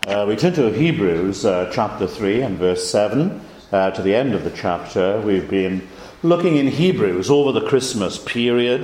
We turn to Hebrews chapter 3 and verse 7 to the end of the chapter. We've been looking in Hebrews over the Christmas period.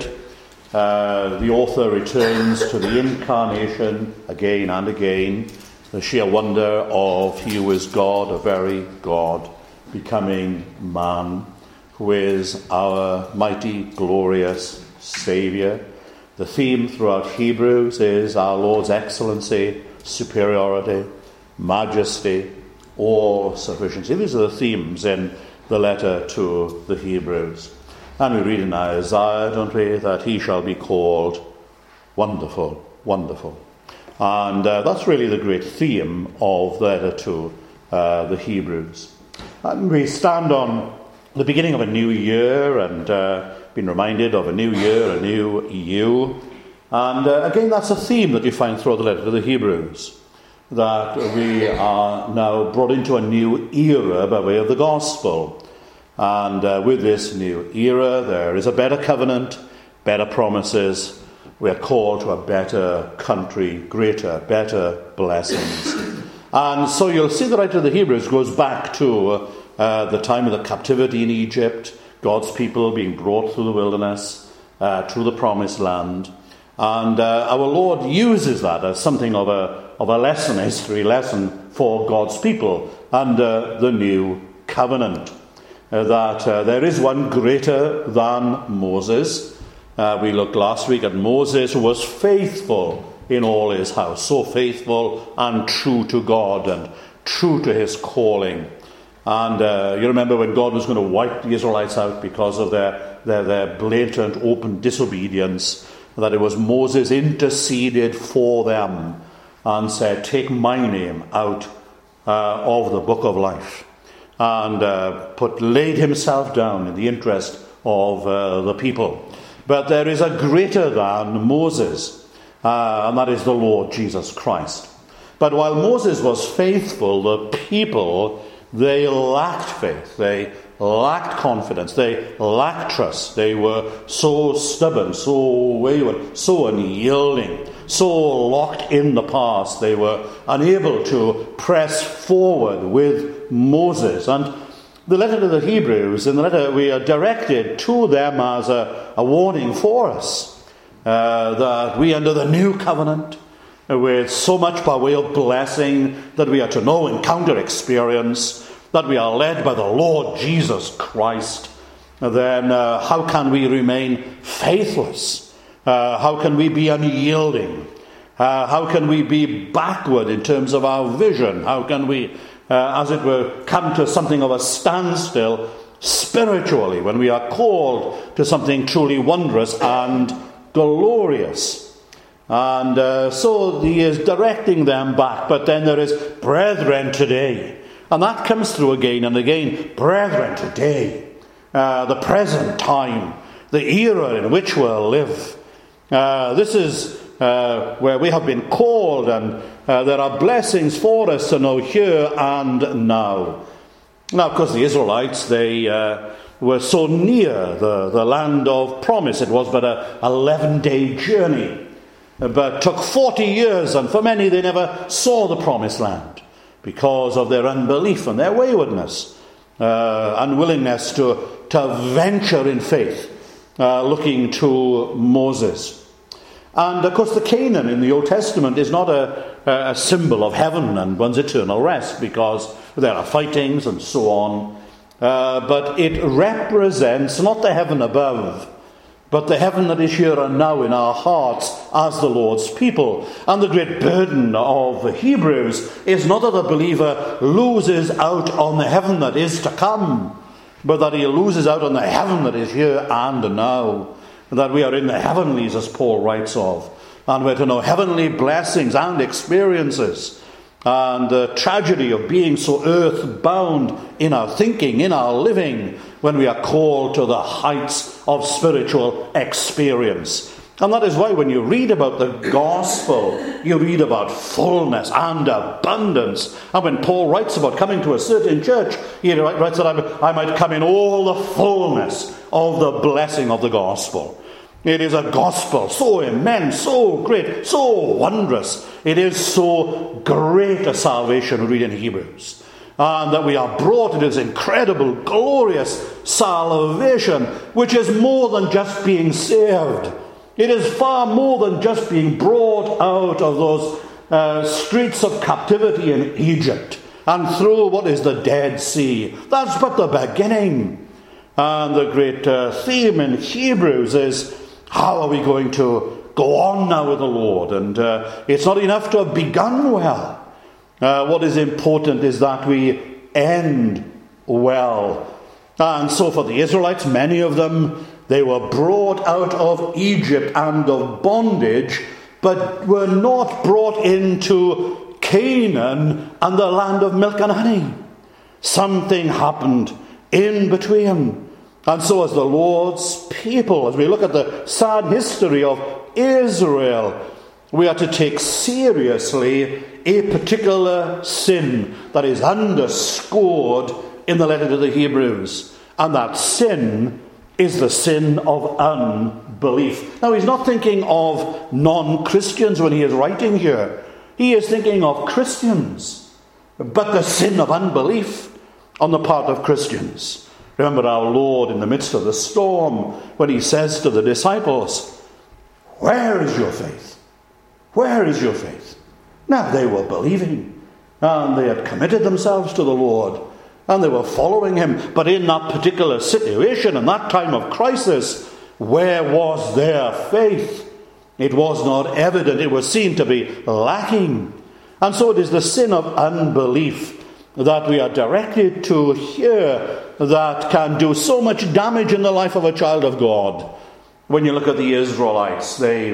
The author returns to the incarnation again and again, the sheer wonder of he who is God, a very God, becoming man, who is our mighty, glorious Saviour. The theme throughout Hebrews is our Lord's excellency, superiority, majesty, all sufficiency. These are the themes in the letter to the Hebrews. And we read in Isaiah, don't we, that he shall be called Wonderful, Wonderful. And that's really the great theme of the letter to the Hebrews. And we stand on the beginning of a new year and been reminded of a new year, a new you. And again, that's a theme that you find throughout the letter to the Hebrews, that we are now brought into a new era by way of the gospel. And with this new era, there is a better covenant, better promises. We are called to a better country, greater, better blessings. And so you'll see the writer of the Hebrews goes back to the time of the captivity in Egypt, God's people being brought through the wilderness to the promised land. And our Lord uses that as something of a lesson, a history lesson for God's people under the new covenant. That there is one greater than Moses. We looked last week at Moses, who was faithful in all his house, so faithful and true to God and true to his calling. And you remember when God was going to wipe the Israelites out because of their blatant, open disobedience, that it was Moses interceded for them and said, take my name out of the book of life. And laid himself down in the interest of the people. But there is a greater than Moses, and that is the Lord Jesus Christ. But while Moses was faithful, the people, they lacked faith, they lacked confidence, they lacked trust. They were so stubborn, so wayward, so unyielding, so locked in the past. They were unable to press forward with Moses. And the letter to the Hebrews, in the letter we are directed to them as a warning for us, that we under the new covenant, with so much by way of blessing that we are to know, encounter, experience, that we are led by the Lord Jesus Christ, then how can we remain faithless? How can we be unyielding? How can we be backward in terms of our vision? How can we, as it were, come to something of a standstill spiritually when we are called to something truly wondrous and glorious? And so he is directing them back. But then there is brethren today. And that comes through again and again. Brethren today. The present time. The era in which we'll live. This is where we have been called, and there are blessings for us to know here and now. Now, of course, the Israelites, they were so near the land of promise. It was but a 11-day journey, but took 40 years, and for many they never saw the promised land because of their unbelief and their waywardness, unwillingness to venture in faith, looking to Moses. And of course the Canaan in the Old Testament is not a symbol of heaven and one's eternal rest, because there are fightings and so on. But it represents not the heaven above, but the heaven that is here and now in our hearts as the Lord's people. And the great burden of the Hebrews is not that the believer loses out on the heaven that is to come, but that he loses out on the heaven that is here and now. That we are in the heavenlies, as Paul writes of. And we're to know heavenly blessings and experiences. And the tragedy of being so earthbound in our thinking, in our living, when we are called to the heights of spiritual experience. And that is why when you read about the gospel, you read about fullness and abundance. And when Paul writes about coming to a certain church, he writes that I might come in all the fullness of the blessing of the gospel. It is a gospel so immense, so great, so wondrous. It is so great a salvation, we read in Hebrews. And that we are brought into this incredible, glorious salvation, which is more than just being saved. It is far more than just being brought out of those streets of captivity in Egypt and through what is the Dead Sea. That's but the beginning. And the great theme in Hebrews is, how are we going to go on now with the Lord? And it's not enough to have begun well. What is important is that we end well. And so for the Israelites, many of them, they were brought out of Egypt and of bondage, but were not brought into Canaan and the land of milk and honey. Something happened in between. And so as the Lord's people, as we look at the sad history of Israel, we are to take seriously a particular sin that is underscored in the letter to the Hebrews. And that sin is the sin of unbelief. Now, he's not thinking of non-Christians when he is writing here. He is thinking of Christians, but the sin of unbelief on the part of Christians. Remember our Lord in the midst of the storm when he says to the disciples, "Where is your faith? Where is your faith?" Now they were believing, and they had committed themselves to the Lord, and they were following him. But in that particular situation, in that time of crisis, where was their faith? It was not evident. It was seen to be lacking. And so it is the sin of unbelief that we are directed to here that can do so much damage in the life of a child of God. When you look at the Israelites, they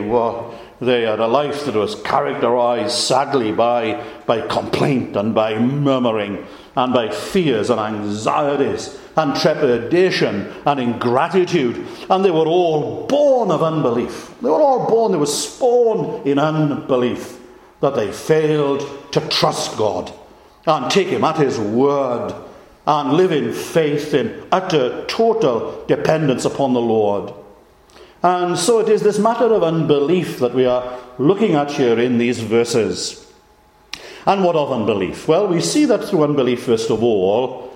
had a life that was characterized sadly by complaint and by murmuring and by fears and anxieties and trepidation and ingratitude. And they were all born of unbelief. They were all born, they were spawned in unbelief, that they failed to trust God and take him at his word and live in faith, in utter, total dependence upon the Lord. And so it is this matter of unbelief that we are looking at here in these verses. And what of unbelief? Well, we see that through unbelief, first of all,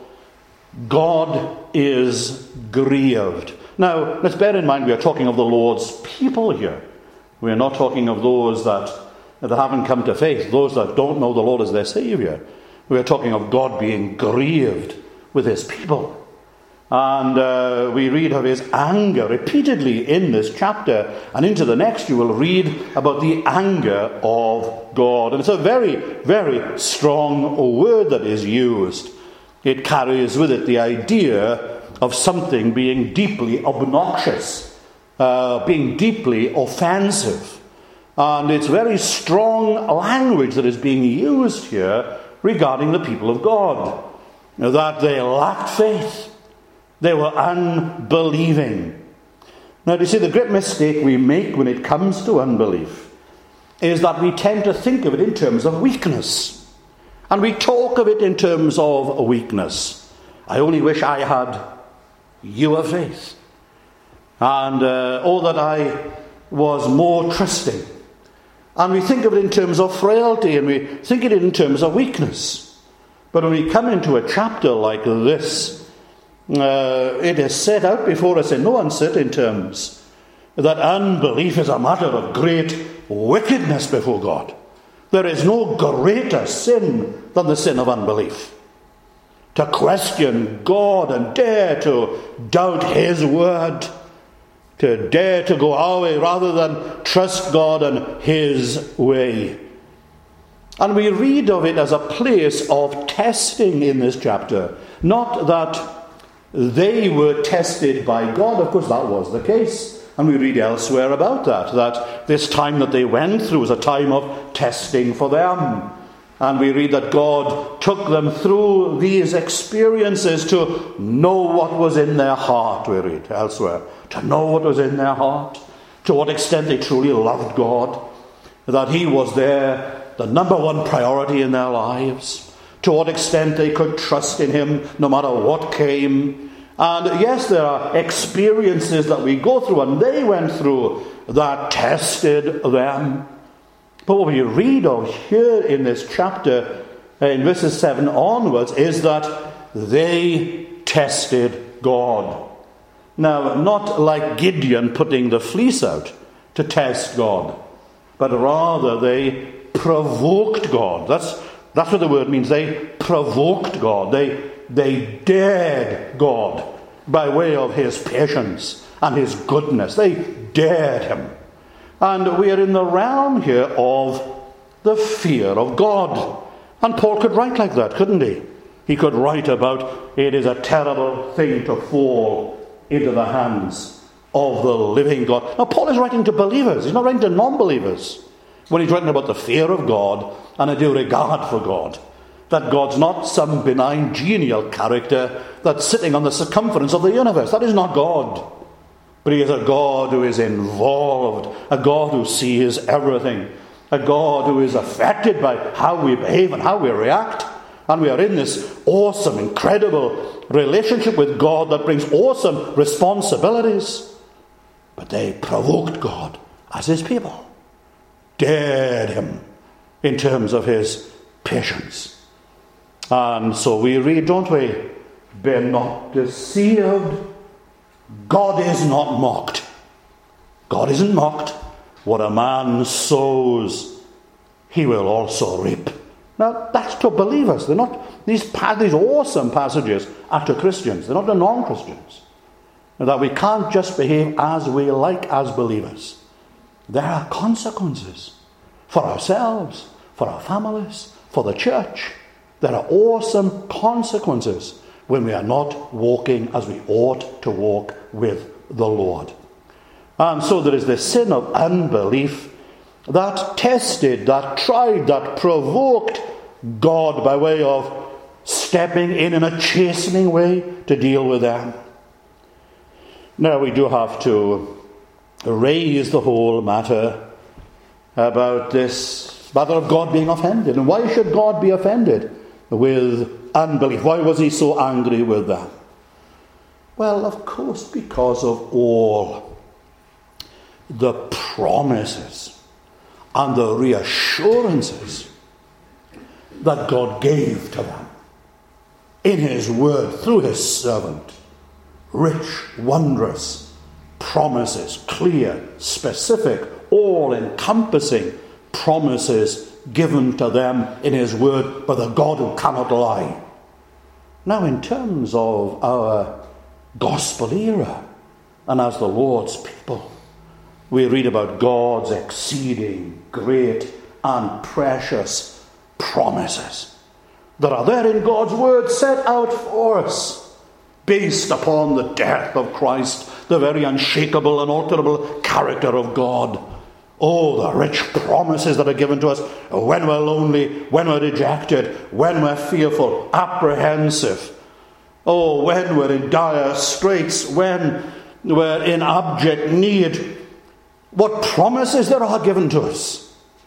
God is grieved. Now, let's bear in mind we are talking of the Lord's people here. We are not talking of those that haven't come to faith, those that don't know the Lord as their Saviour. We are talking of God being grieved with his people. And we read of his anger repeatedly in this chapter. And into the next you will read about the anger of God. And it's a very, very strong word that is used. It carries with it the idea of something being deeply obnoxious, being deeply offensive. And it's very strong language that is being used here regarding the people of God. That they lacked faith. They were unbelieving. Now, you see, the great mistake we make when it comes to unbelief is that we tend to think of it in terms of weakness. And we talk of it in terms of weakness. I only wish I had your faith. And that I was more trusting. And we think of it in terms of frailty, and we think of it in terms of weakness. But when we come into a chapter like this, it is set out before us in no uncertain terms that unbelief is a matter of great wickedness before God. There is no greater sin than the sin of unbelief. To question God and dare to doubt his word, to dare to go our way rather than trust God and his way. And we read of it as a place of testing in this chapter. Not that they were tested by God. Of course, that was the case. And we read elsewhere about that this time that they went through was a time of testing for them. And we read that God took them through these experiences to know what was in their heart, we read elsewhere. To know what was in their heart. To what extent they truly loved God. That he was the number one priority in their lives. To what extent they could trust in him no matter what came. And yes, there are experiences that we go through, and they went through, that tested them. But what we read of here in this chapter, in verses 7 onwards, is that they tested God. Now, not like Gideon putting the fleece out to test God, but rather they provoked God. That's what the word means. They provoked God. They dared God by way of his patience and his goodness. They dared him. And we are in the realm here of the fear of God. And Paul could write like that, couldn't he? He could write about, it is a terrible thing to fall into the hands of the living God. Now, Paul is writing to believers. He's not writing to non-believers. When he's writing about the fear of God and a due regard for God. That God's not some benign, genial character that's sitting on the circumference of the universe. That is not God. But he is a God who is involved, a God who sees everything, a God who is affected by how we behave and how we react. And we are in this awesome, incredible relationship with God that brings awesome responsibilities. But they provoked God as his people, dared him in terms of his patience. And so we read, don't we? Be not deceived. God is not mocked. God isn't mocked. What a man sows, he will also reap. Now, that's to believers. They're not, these awesome passages are to Christians. They're not to non-Christians. That we can't just behave as we like as believers. There are consequences for ourselves, for our families, for the church. There are awesome consequences when we are not walking as we ought to walk with the Lord. And so there is this sin of unbelief that tested, that tried, that provoked God by way of stepping in a chastening way to deal with them. Now we do have to raise the whole matter about this matter of God being offended. And why should God be offended with unbelief? Why was he so angry with them? Well, of course, because of all the promises and the reassurances that God gave to them in his word through his servant. Rich, wondrous promises, clear, specific, all-encompassing promises given to them in his word by the God who cannot lie. Now, in terms of our gospel era and as the Lord's people, we read about God's exceeding great and precious promises that are there in God's word set out for us, based upon the death of Christ, the very unshakable and unalterable character of God. Oh, the rich promises that are given to us when we're lonely, when we're rejected, when we're fearful, apprehensive. Oh, when we're in dire straits, when we're in abject need. What promises there are given to us.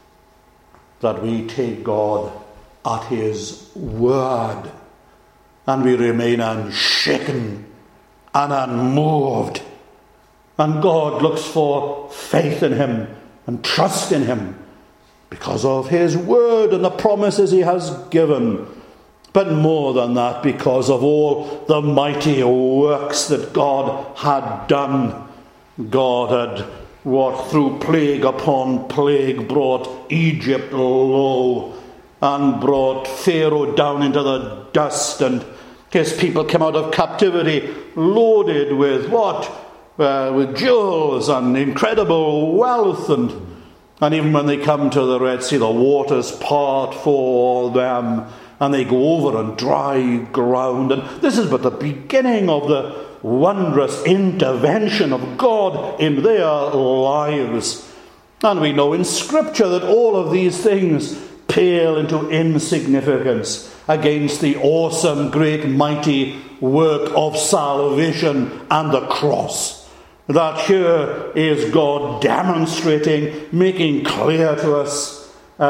That we take God at his word and we remain unshaken and unmoved. And God looks for faith in him and trust in him because of his word and the promises he has given. But more than that, because of all the mighty works that God had done. God had, through plague upon plague, brought Egypt low and brought Pharaoh down into the dust, and his people came out of captivity loaded with with jewels and incredible wealth, and even when they come to the Red Sea, the waters part for them, and they go over on dry ground. And this is but the beginning of the wondrous intervention of God in their lives. And we know in Scripture that all of these things pale into insignificance against the awesome, great, mighty work of salvation and the cross. That here is God demonstrating, making clear to us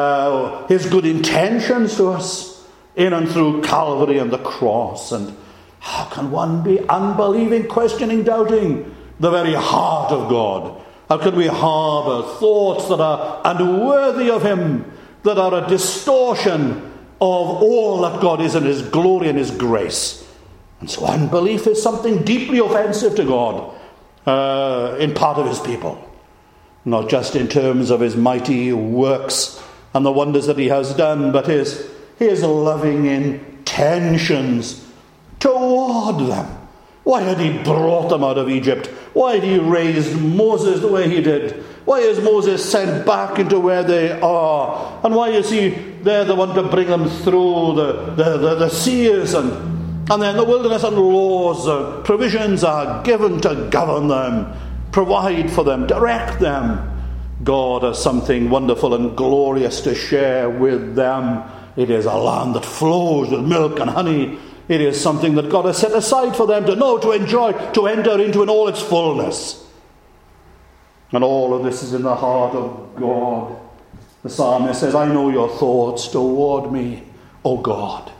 his good intentions to us in and through Calvary and the cross. And How can one be unbelieving, questioning, doubting the very heart of God? How can we harbour thoughts that are unworthy of him, that are a distortion of all that God is in his glory and his grace? And so unbelief is something deeply offensive to God in part of his people. Not just in terms of his mighty works and the wonders that he has done, but his loving intentions toward them. Why had he brought them out of Egypt? Why had he raised Moses the way he did? Why is Moses sent back into where they are? And why is he there the one to bring them through the seas and then the wilderness, and laws, provisions are given to govern them, provide for them, direct them. God has something wonderful and glorious to share with them. It is a land that flows with milk and honey. It is something that God has set aside for them to know, to enjoy, to enter into in all its fullness. And all of this is in the heart of God. The psalmist says, I know your thoughts toward me, O God.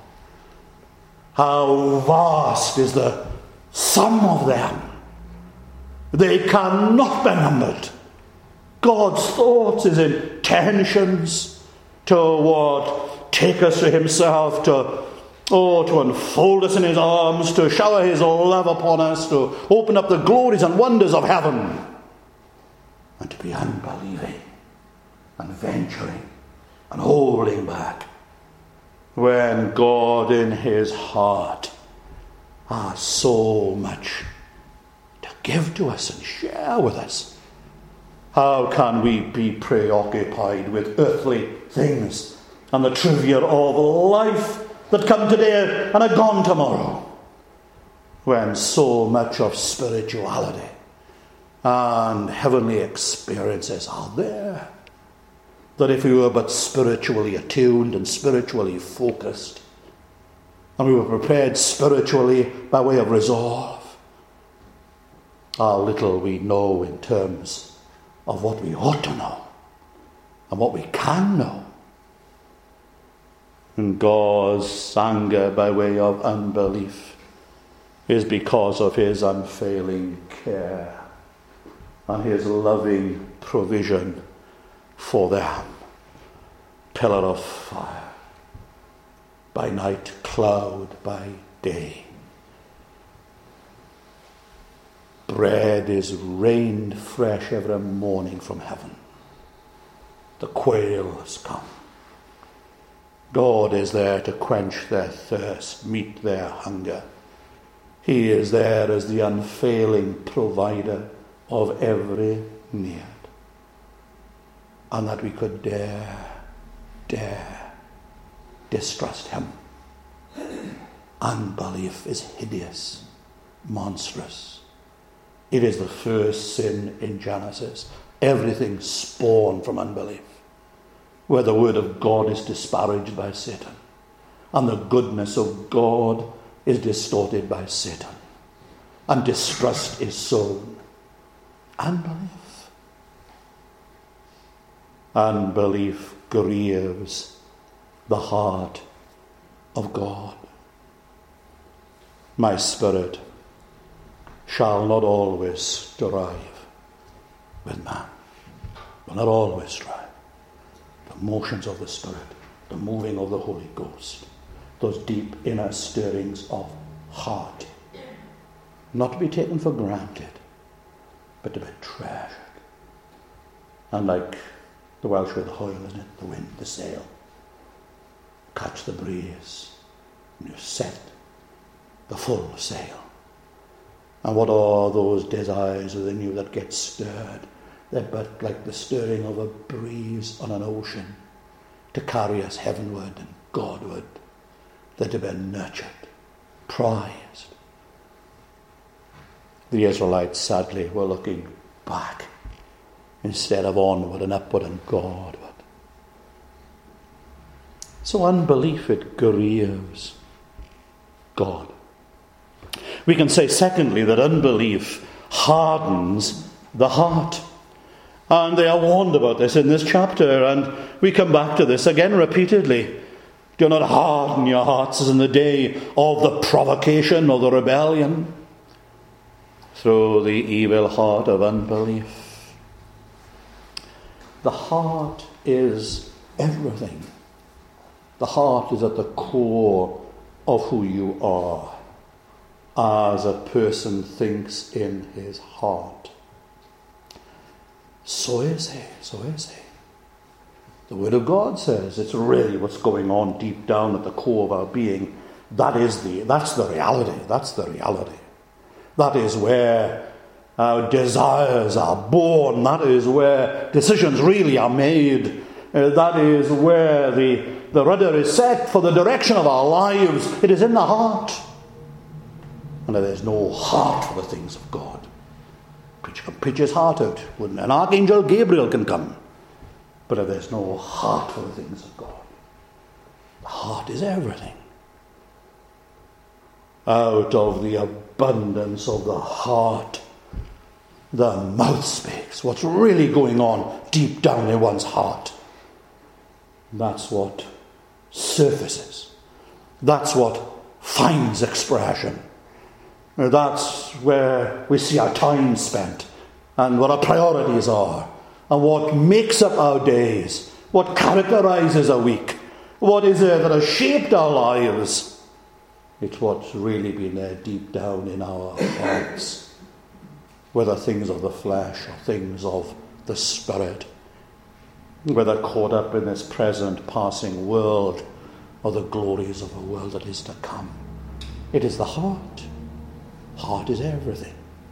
How vast is the sum of them. They cannot be numbered. God's thoughts, his intentions toward take us to himself, to unfold us in his arms, to shower his love upon us, to open up the glories and wonders of heaven, and to be unbelieving and venturing and holding back when God in his heart has so much to give to us and share with us. How can we be preoccupied with earthly things and the trivia of life that come today and are gone tomorrow, when so much of spirituality and heavenly experiences are there, that if we were but spiritually attuned and spiritually focused, and we were prepared spiritually by way of resolve, how little we know in terms of what we ought to know and what we can know. And God's anger by way of unbelief is because of his unfailing care and his loving provision for them. Pillar of fire by night, cloud by day. Bread is rained fresh every morning from heaven. The quail has come. God is there to quench their thirst, meet their hunger. He is there as the unfailing provider of every need. And that we could dare distrust him. Unbelief is hideous, monstrous. It is the first sin in Genesis. Everything spawned from unbelief, where the word of God is disparaged by Satan and the goodness of God is distorted by Satan and distrust is sown. Unbelief grieves the heart of God. My spirit shall not always strive with man. Will not always strive. The motions of the Spirit, the moving of the Holy Ghost, those deep inner stirrings of heart, not to be taken for granted, but to be treasured. And like the Welsh with the hoil, isn't it? The wind, the sail. Catch the breeze, and you set the full sail. And what are those desires within you that get stirred? They're but like the stirring of a breeze on an ocean to carry us heavenward and Godward. They're to be nurtured, prized. The Israelites, sadly, were looking back instead of onward and upward and Godward. So unbelief, it grieves God. We can say, secondly, that unbelief hardens the heart. And they are warned about this in this chapter, and we come back to this again repeatedly. Do not harden your hearts as in the day of the provocation or the rebellion, through the evil heart of unbelief. The heart is everything. The heart is at the core of who you are, as a person thinks in his heart. So is he. The Word of God says it's really what's going on deep down at the core of our being. That's the reality. That is where our desires are born. That is where decisions really are made. That is where the rudder is set for the direction of our lives. It is in the heart. And if there's no heart for the things of God, preacher can preach his heart out. An archangel Gabriel can come. But if there's no heart for the things of God, the heart is everything. Out of the abundance of the heart, the mouth speaks. What's really going on deep down in one's heart. That's what surfaces. That's what finds expression. That's where we see our time spent and what our priorities are. And what makes up our days, what characterizes a week, what is it that has shaped our lives. It's what's really been there deep down in our hearts, whether things of the flesh or things of the spirit, whether caught up in this present passing world or the glories of a world that is to come. It is the heart. Heart is everything.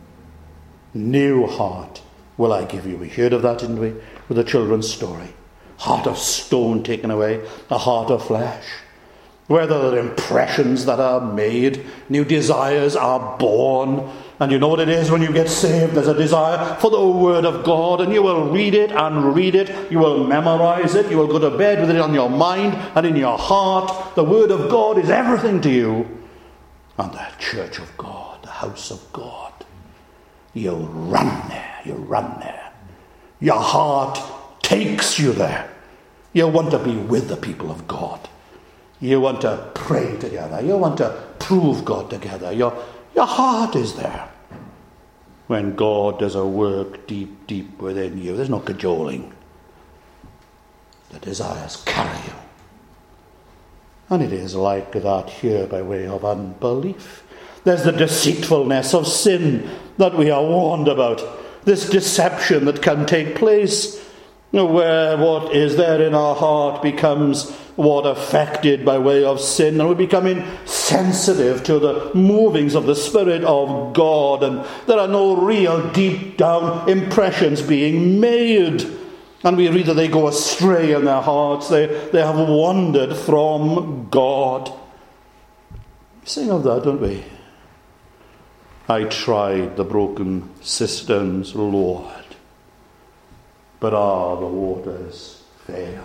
New heart will I give you. We heard of that, didn't we, with the children's story. Heart of stone taken away, a heart of flesh. Where there are impressions that are made, new desires are born. And you know what it is when you get saved? There's a desire for the Word of God, and you will read it and read it. You will memorize it. You will go to bed with it on your mind and in your heart. The Word of God is everything to you. And the church of God, the house of God, you run there. Your heart takes you there. You want to be with the people of God. You want to pray together. You want to prove God together. Your heart is there. When God does a work deep within you, there's no cajoling. The desires carry you. And it is like that here by way of unbelief. There's the deceitfulness of sin that we are warned about. This deception that can take place where what is there in our heart becomes what affected by way of sin, and we become insensitive to the movings of the Spirit of God, and there are no real deep down impressions being made. And we read that they go astray in their hearts. They have wandered from God. We sing of that, don't we? I tried the broken cisterns, Lord, but the waters failed.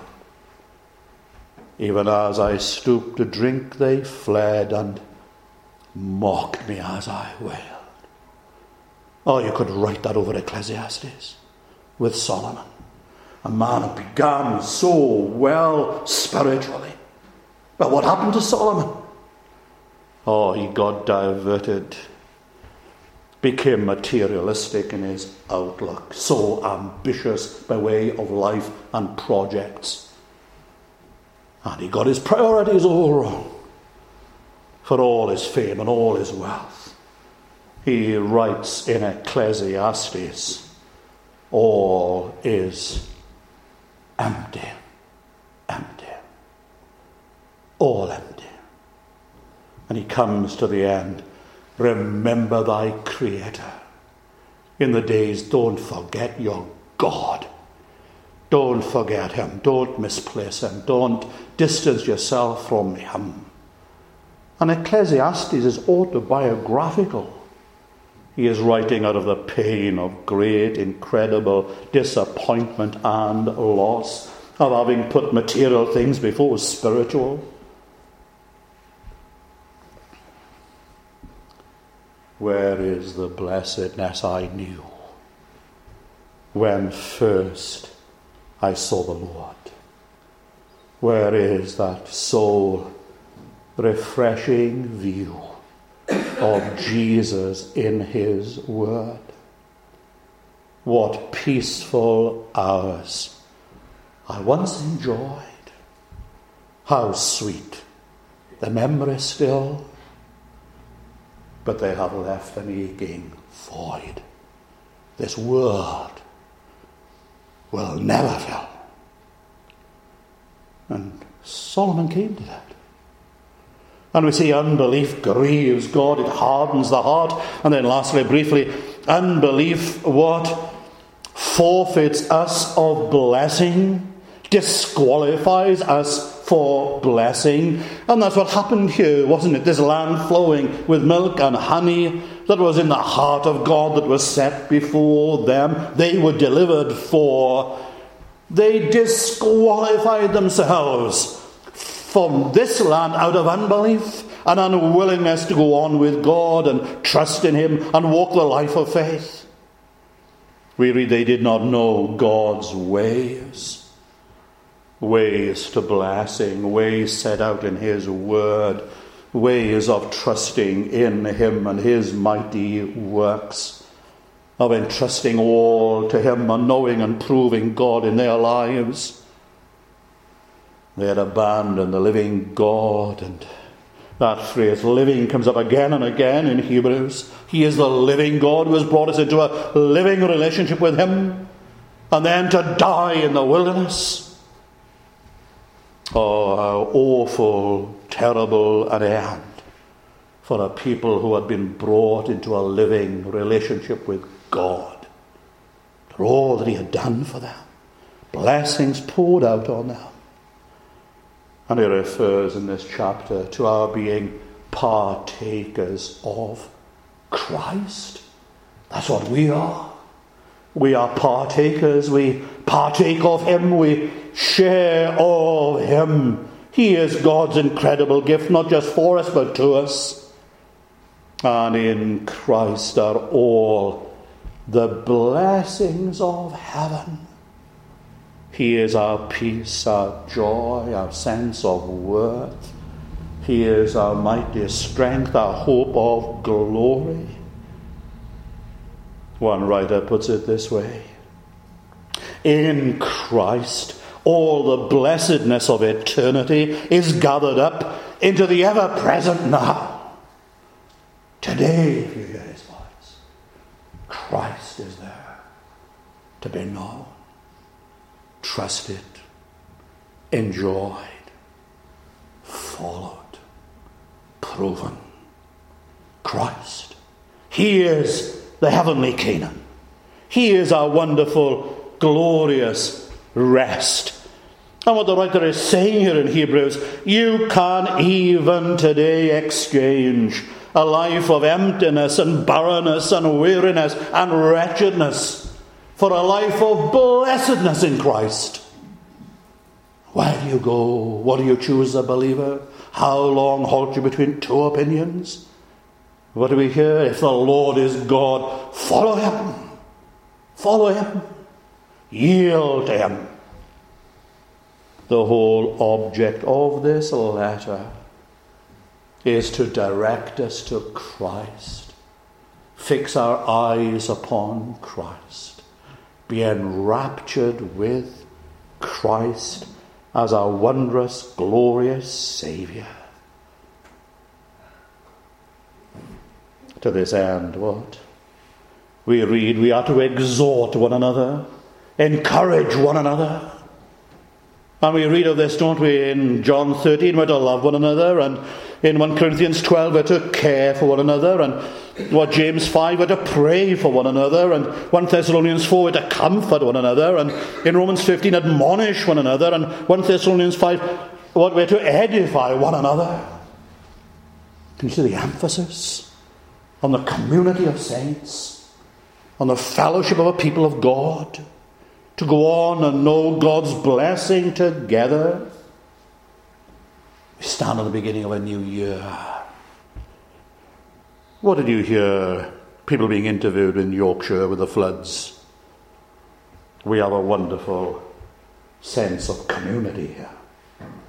Even as I stooped to drink, they fled and mocked me as I wailed. Oh, you could write that over Ecclesiastes with Solomon, a man who began so well spiritually. But what happened to Solomon? Oh, he got diverted, became materialistic in his outlook, so ambitious by way of life and projects. And he got his priorities all wrong. For all his fame and all his wealth, he writes in Ecclesiastes, all is empty, all empty. And he comes to the end. Remember thy Creator. In the days, don't forget your God. Don't forget him. Don't misplace him. Don't distance yourself from him. And Ecclesiastes is autobiographical. He is writing out of the pain of great, incredible disappointment and loss of having put material things before spiritual. Where is the blessedness I knew when first I saw the Lord? Where is that soul refreshing view of Jesus in his word? What peaceful hours I once enjoyed. How sweet the memory still, but they have left an aching void. This word will never fill. And Solomon came to that. And we see unbelief grieves God, it hardens the heart. And then lastly, briefly, unbelief what? Forfeits us of blessing, disqualifies us for blessing. And that's what happened here, wasn't it? This land flowing with milk and honey that was in the heart of God, that was set before them. They were delivered for. They disqualified themselves from this land out of unbelief and unwillingness to go on with God and trust in him and walk the life of faith. We read they did not know God's ways. Ways to blessing, ways set out in his word, ways of trusting in him and his mighty works, of entrusting all to him and knowing and proving God in their lives. They had abandoned the living God, and that phrase living comes up again and again in Hebrews. He is the living God who has brought us into a living relationship with him, and then to die in the wilderness. Oh, how awful, terrible an end for a people who had been brought into a living relationship with God. For all that he had done for them. Blessings poured out on them. And he refers in this chapter to our being partakers of Christ. That's what we are. We are partakers. We partake of him. We share of him. He is God's incredible gift, not just for us, but to us. And in Christ are all the blessings of heaven. He is our peace, our joy, our sense of worth. He is our mighty strength, our hope of glory. One writer puts it this way: in Christ, all the blessedness of eternity is gathered up into the ever-present now. Today, if you hear his voice, Christ is there to be known, trusted, enjoyed, followed, proven. Christ. He is the heavenly Canaan. He is our wonderful, glorious rest. And what the writer is saying here in Hebrews, you can even today exchange a life of emptiness and barrenness and weariness and wretchedness for a life of blessedness in Christ. Where do you go? What do you choose, a believer? How long halt you between two opinions? What do we hear? If the Lord is God, follow him. Follow him. Yield to him. The whole object of this letter is to direct us to Christ. Fix our eyes upon Christ. Be enraptured with Christ as our wondrous, glorious Saviour. To this end, what? We read we are to exhort one another, encourage one another. And we read of this, don't we, in John 13, we're to love one another, and in 1 Corinthians 12, we're to care for one another, and what James 5, we're to pray for one another, and 1 Thessalonians 4, we're to comfort one another, and in Romans 15, admonish one another, and 1 Thessalonians 5, what we're to edify one another. Can you see the emphasis on the community of saints, on the fellowship of a people of God, to go on and know God's blessing together? We stand at the beginning of a new year. What did you hear people being interviewed in Yorkshire with the floods? We have a wonderful sense of community here.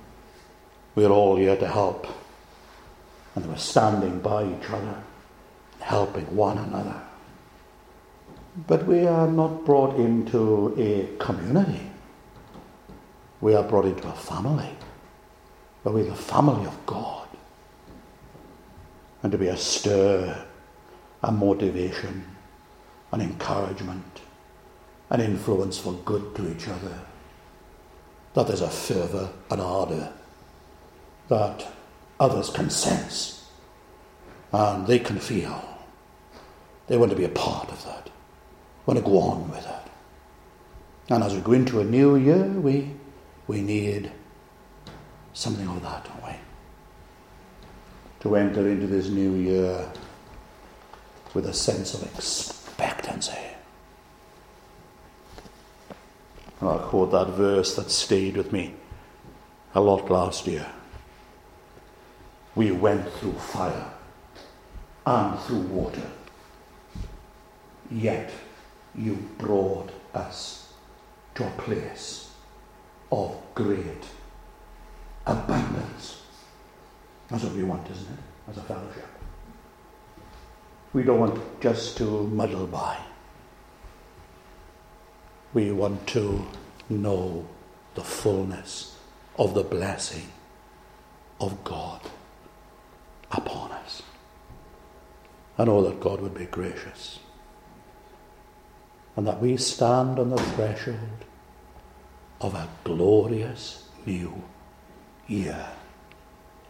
We're all here to help. And we're standing by each other, helping one another. But we are not brought into a community. We are brought into a family. But we're the family of God. And to be a stir, a motivation, an encouragement, an influence for good to each other. That there's a fervour, an ardour that others can sense and they can feel. They want to be a part of that, want to go on with it. And as we go into a new year, we need something of that, don't we? To enter into this new year with a sense of expectancy. And I'll quote that verse that stayed with me a lot last year. We went through fire and through water, yet you brought us to a place of great abundance. That's what we want, isn't it, as a fellowship? We don't want just to muddle by. We want to know the fullness of the blessing of God upon us. I know that God would be gracious and that we stand on the threshold of a glorious new year.